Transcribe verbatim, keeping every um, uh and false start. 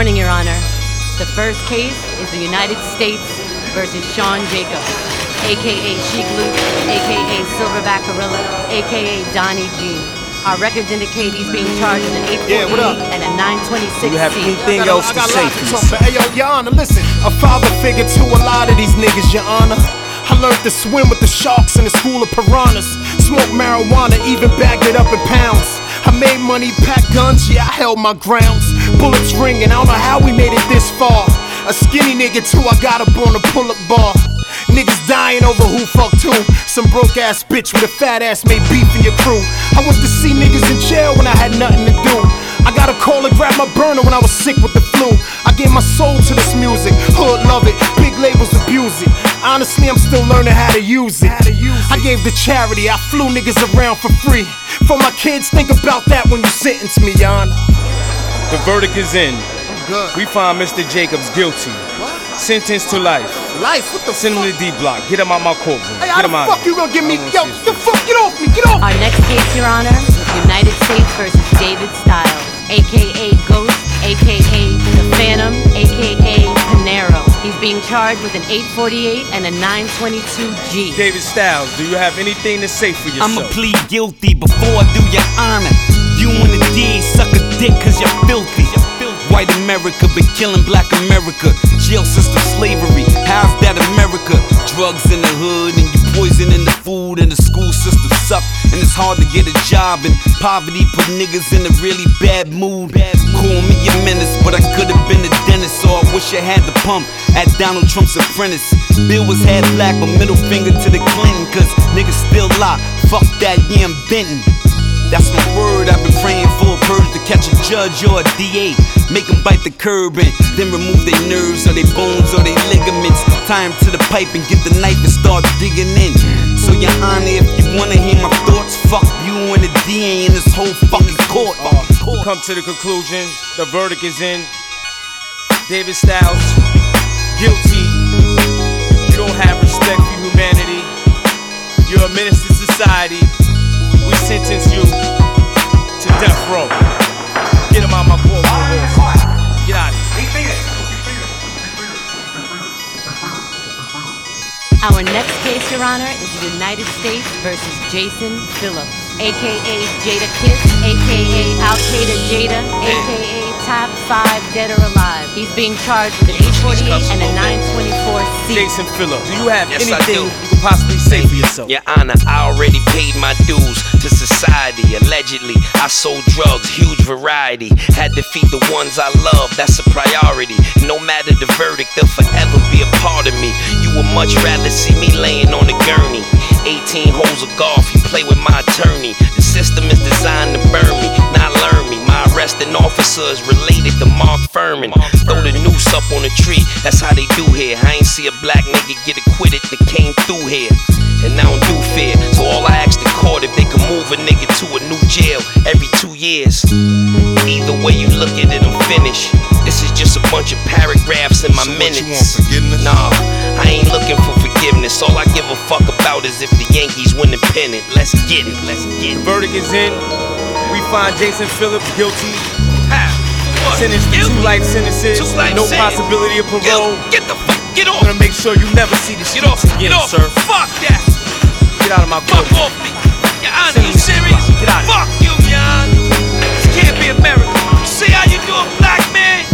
morning, Your Honor. The first case is the United States versus Sean Jacobs, a k a. Sheik Luke, a k a. Silverback Gorilla, a k a. Donnie G. Our records indicate he's being charged with an eight forty-eight yeah, and a nine twenty-six C. Do you have anything else to say, please? Hey, yo, Your Honor, listen. A father figure to a lot of these niggas, Your Honor. I learned to swim with the sharks in the school of piranhas. Smoke marijuana, even bagged it up in pounds. I made money, packed guns, yeah, I held my grounds. Bullets ringing, I don't know how we made it this far. A skinny nigga too, I got up on the pull-up bar. Niggas dying over who fucked who. Some broke ass bitch with a fat ass made beef in your crew. I went to see niggas in jail when I had nothing to do. I got a call to grab my burner when I was sick with the flu. I gave my soul to this music, hood love it, big labels abuse it. Honestly, I'm still learning how to use it. I gave to charity, I flew niggas around for free. For my kids, think about that when you sentence me, Your Honor. The verdict is in. Good. We find Mister Jacobs guilty. What? Sentenced to life. Life? What the Send fuck? him to D block. Get him out my courtroom. Hey, Get how him the out. fuck you gonna give me? I Yo, wanna see the his fuck? Get off me! Get off me! Our next case, Your Honor, is United States versus David Styles, a k a. Ghost, a k a. The Phantom, a k a. Panero. He's being charged with an eight forty-eight and a nine twenty-two G. David Styles, do you have anything to say for yourself? I'ma plead guilty before I do Your Honor. You and the D suck a dick cause you're filthy. White America been killing black America. Jail system slavery, how's that America? Drugs in the hood and you poisoning the food and the school system suck. And it's hard to get a job and poverty put niggas in a really bad mood. Call me a menace, but I could've been a dentist. So I wish I had the pump at Donald Trump's apprentice. Bill was half black, but middle finger to the Clinton. Cause niggas still lie, fuck that, yeah I'm Benton. That's my word, I've been praying for a purge to catch a judge or a D A. Make them bite the curb and then remove their nerves or their bones or their ligaments. Tie them to the pipe and get the knife and start digging in. So Your Honor, if you wanna hear my thoughts, fuck you and the D A in this whole fucking court. Uh, we come to the conclusion, the verdict is in. David Styles, guilty. You don't have respect for humanity. You're a menace to society. We sentence you to death row. Get him out my courtroom. Get out of here. Our next case, Your Honor, is the United States versus Jason Phillips, a k a. Jada Kiss, a k a. Al-Qaeda Jada, a k a. Top five Dead or Alive. He's being charged with an eight forty-eight and a nine twenty-four C. Jason Phillips, do you have Yes, anything I do. you could possibly say for yourself? Your Honor, I already paid my dues to society. Allegedly, I sold drugs, huge variety. Had to feed the ones I love, that's a priority. No matter the verdict, they'll forever be a part of me. You would much rather see me laying on a gurney. eighteen holes of golf, you play with my attorney. The system is designed to burn me, not learn me. My arresting officer is related to Mark Furman. Throw the noose up on a tree, that's how they do here. I ain't see a black nigga get acquitted that came through here. And I don't do fair, so all I ask the court if they can move a nigga to a new jail every two years. Either way you look at it, I'm finished. This is just a bunch of paragraphs in my so minutes. What you want, forgiveness? Nah, I ain't looking for forgiveness. All I give a fuck about is if the Yankees win the pennant. Let's get it, let's get The it. verdict is in. We find Jason Phillips guilty. Ha, what? Sentenced to two life sentences. Two life no sentences. possibility of parole. Get the fuck, get off. I'm gonna make sure you never see this Get off, again, get off. sir. Fuck that. Get out of my Fuck court. off me. Your Honor, you serious? Get out of here. Fuck you, Your Honor. This can't be America. See how you do a black man?